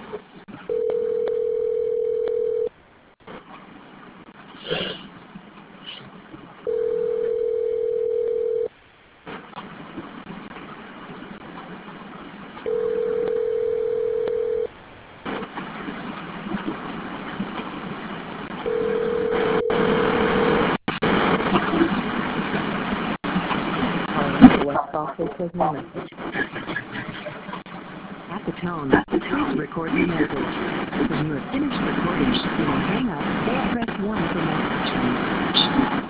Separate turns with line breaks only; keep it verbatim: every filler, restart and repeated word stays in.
Calling the West office, leave me a message. At the tone, please record your message. When you have finished recording, you may hang up or press one for more options.